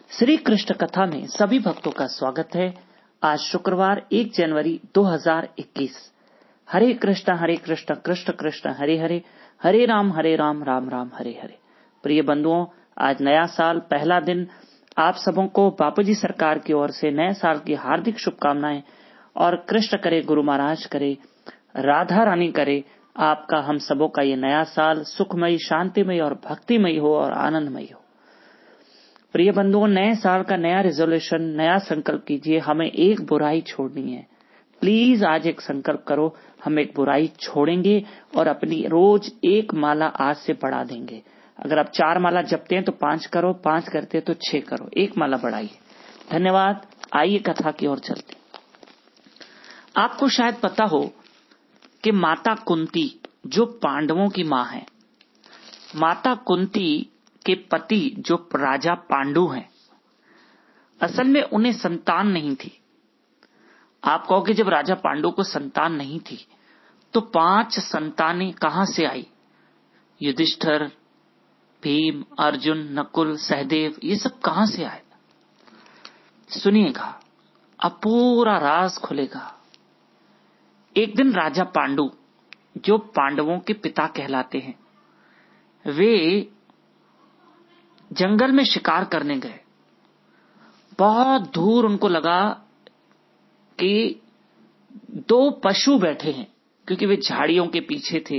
श्री कृष्ण कथा में सभी भक्तों का स्वागत है। आज शुक्रवार 1 जनवरी 2021। हरे कृष्ण कृष्ण कृष्ण हरे हरे, हरे राम राम राम हरे हरे। प्रिय बंधुओं, आज नया साल, पहला दिन। आप सबों को बापूजी सरकार की ओर से नए साल की हार्दिक शुभकामनाएं। और कृष्ण करे, गुरु महाराज करे, राधा रानी करे, आपका हम सबों का ये नया साल सुखमयी, शांतिमय और भक्तिमय हो और आनंदमय हो। प्रिय बंधुओं, नए साल का नया रेजोल्यूशन, नया संकल्प कीजिए। हमें एक बुराई छोड़नी है। प्लीज आज एक संकल्प करो, हम एक बुराई छोड़ेंगे और अपनी रोज एक माला आज से बढ़ा देंगे। अगर आप 4 माला जपते हैं तो 5 करो, 5 करते हैं तो 6 करो, एक माला बढ़ाइए। धन्यवाद। आइए कथा की ओर चलते। आपको शायद पता हो कि माता कुंती जो पांडवों की मां है, माता कुंती के पति जो राजा पांडु हैं, असल में उन्हें संतान नहीं थी। आप कहोगे जब राजा पांडु को संतान नहीं थी तो 5 संतानें कहां से आई? युधिष्ठिर, भीम, अर्जुन, नकुल, सहदेव, ये सब कहां से आए? सुनिएगा, अब पूरा राज खुलेगा। एक दिन राजा पांडु, जो पांडवों के पिता कहलाते हैं, वे जंगल में शिकार करने गए। बहुत दूर उनको लगा कि 2 पशु बैठे हैं, क्योंकि वे झाड़ियों के पीछे थे।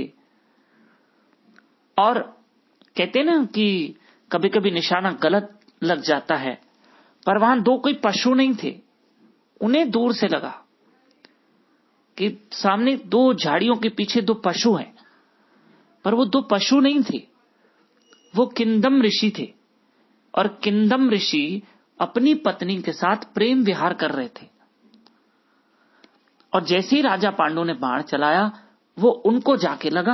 और कहते ना कि कभी कभी निशाना गलत लग जाता है, पर वहां 2 कोई पशु नहीं थे। उन्हें दूर से लगा कि सामने 2 झाड़ियों के पीछे 2 पशु हैं, पर वो 2 पशु नहीं थे, वो किंदम ऋषि थे। और किंदम ऋषि अपनी पत्नी के साथ प्रेम विहार कर रहे थे। और जैसे ही राजा पांडु ने बाण चलाया, वो उनको जाके लगा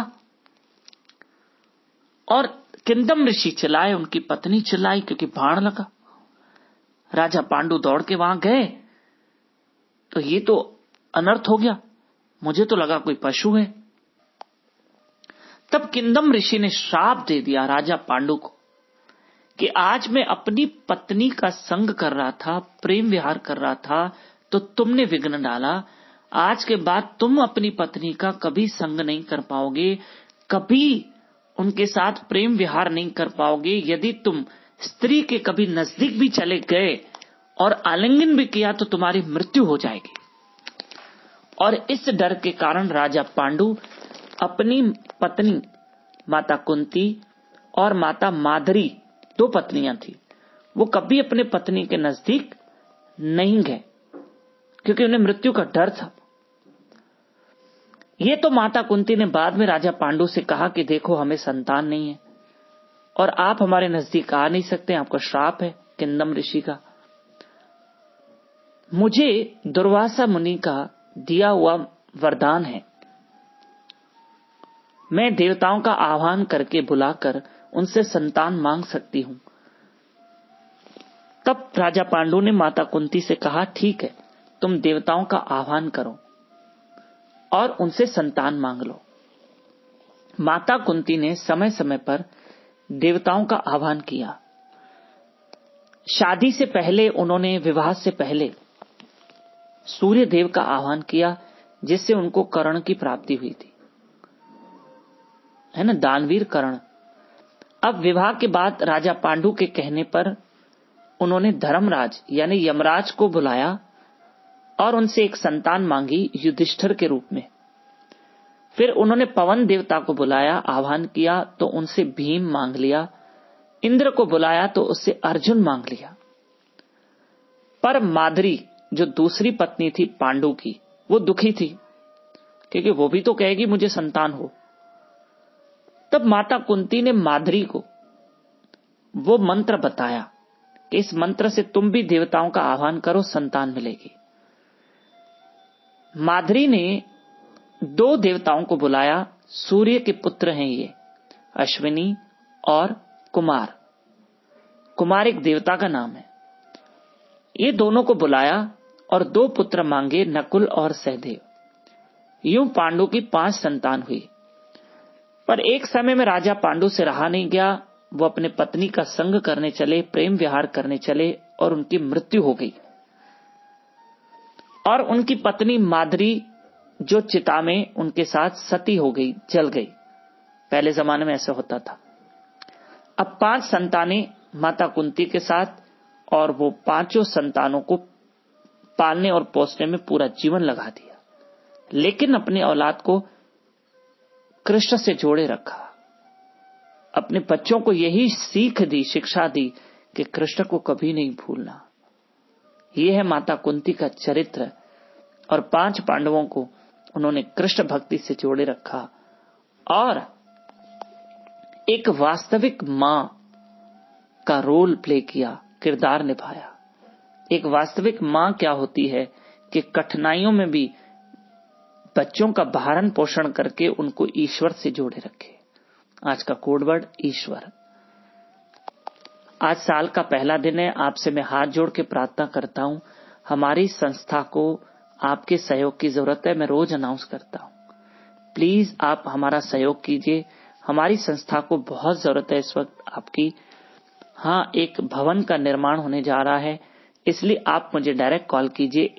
और किंदम ऋषि चिल्लाए, उनकी पत्नी चिल्लाई, क्योंकि बाण लगा। राजा पांडु दौड़ के वहां गए तो ये तो अनर्थ हो गया, मुझे तो लगा कोई पशु है। तब किंदम ऋषि ने श्राप दे दिया राजा पांडु को कि आज मैं अपनी पत्नी का संग कर रहा था, प्रेम विहार कर रहा था, तो तुमने विघ्न डाला। आज के बाद तुम अपनी पत्नी का कभी संग नहीं कर पाओगे, कभी उनके साथ प्रेम विहार नहीं कर पाओगे। यदि तुम स्त्री के कभी नजदीक भी चले गए और आलिंगन भी किया तो तुम्हारी मृत्यु हो जाएगी। और इस डर के कारण राजा पांडु अपनी पत्नी माता कुंती और माता माद्री, 2 पत्नियां थी, वो कभी अपने पत्नी के नजदीक नहीं गए, क्योंकि उन्हें मृत्यु का डर था। ये तो माता कुंती ने बाद में राजा पांडु से कहा कि देखो, हमें संतान नहीं है और आप हमारे नजदीक आ नहीं सकते, आपका श्राप है किंदम ऋषि का। मुझे दुर्वासा मुनि का दिया हुआ वरदान है, मैं देवताओं का आह्वान करके बुलाकर उनसे संतान मांग सकती हूं। तब राजा पांडु ने माता कुंती से कहा, ठीक है, तुम देवताओं का आह्वान करो और उनसे संतान मांग लो। माता कुंती ने समय समय पर देवताओं का आह्वान किया। शादी से पहले उन्होंने, विवाह से पहले सूर्य देव का आह्वान किया, जिससे उनको कर्ण की प्राप्ति हुई थी, है ना, दानवीर कर्ण। अब विवाह के बाद राजा पांडु के कहने पर उन्होंने धर्मराज यानी यमराज को बुलाया और उनसे एक संतान मांगी युधिष्ठिर के रूप में। फिर उन्होंने पवन देवता को बुलाया, आह्वान किया तो उनसे भीम मांग लिया। इंद्र को बुलाया तो उससे अर्जुन मांग लिया। पर माद्री, जो दूसरी पत्नी थी पांडु की, वो दुखी थी, क्योंकि वो भी तो कहेगी मुझे संतान हो। तब माता कुंती ने माद्री को वो मंत्र बताया कि इस मंत्र से तुम भी देवताओं का आह्वान करो, संतान मिलेगी। माद्री ने 2 देवताओं को बुलाया, सूर्य के पुत्र हैं ये, अश्विनी और कुमार। कुमार एक देवता का नाम है। ये दोनों को बुलाया और 2 पुत्र मांगे, नकुल और सहदेव। यूं पांडु की 5 संतान हुई। पर एक समय में राजा पांडु से रहा नहीं गया, वो अपने पत्नी का संग करने चले, प्रेम विहार करने चले और उनकी मृत्यु हो गई। और उनकी पत्नी माद्री जो चिता में उनके साथ सती हो गई, जल गई। पहले जमाने में ऐसा होता था। अब 5 संतानें माता कुंती के साथ, और वो 5 संतानों को पालने और पोसने में पूरा जीवन लगा दिया, लेकिन अपने औलाद को कृष्ण से जोड़े रखा। अपने बच्चों को यही सीख दी, शिक्षा दी कि कृष्ण को कभी नहीं भूलना। ये है माता कुंती का चरित्र। और 5 पांडवों को उन्होंने कृष्ण भक्ति से जोड़े रखा और एक वास्तविक मां का रोल प्ले किया, किरदार निभाया। एक वास्तविक मां क्या होती है कि कठिनाइयों में भी बच्चों का भरण पोषण करके उनको ईश्वर से जोड़े रखे। आज का कोडवर्ड ईश्वर। आज साल का पहला दिन है। आपसे मैं हाथ जोड़ के प्रार्थना करता हूं, हमारी संस्था को आपके सहयोग की जरूरत है। मैं रोज अनाउंस करता हूं, प्लीज आप हमारा सहयोग कीजिए। हमारी संस्था को बहुत जरूरत है इस वक्त आपकी। हाँ, एक भवन का निर्माण होने जा रहा है, इसलिए आप मुझे डायरेक्ट कॉल कीजिए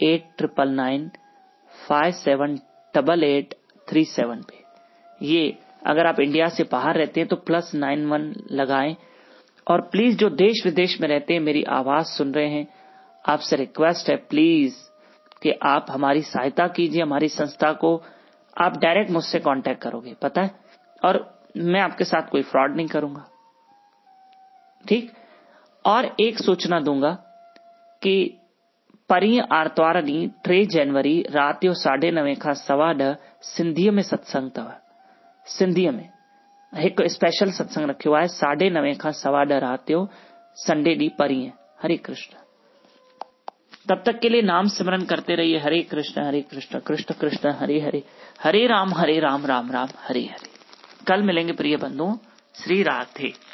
8999578837 पे। ये अगर आप इंडिया से बाहर रहते हैं तो +91 लगाएं। और प्लीज जो देश विदेश में रहते हैं, मेरी आवाज सुन रहे हैं, आपसे रिक्वेस्ट है प्लीज कि आप हमारी सहायता कीजिए। हमारी संस्था को आप डायरेक्ट मुझसे कांटेक्ट करोगे, पता है, और मैं आपके साथ कोई फ्रॉड नहीं करूंगा, ठीक। और एक सूचना दूंगा कि परीह आर्तवार ॾींहुं 3 जनवरी रात जो 9:30 खां 10:15 सिंधीअ में सत्संग अथव। सिंधीअ में एक स्पेशल सत्संग रखियो आहे 9:30 खां 10:15 रात जो, संडे ॾींहुं परीह। हरे कृष्ण। तब तक के लिए नाम सिमरन करते रहिए। हरे कृष्ण कृष्ण कृष्ण हरे हरे, हरे राम राम राम हरे हरे। कल मिलेंगे प्रिय बंधुओं। श्री राधे।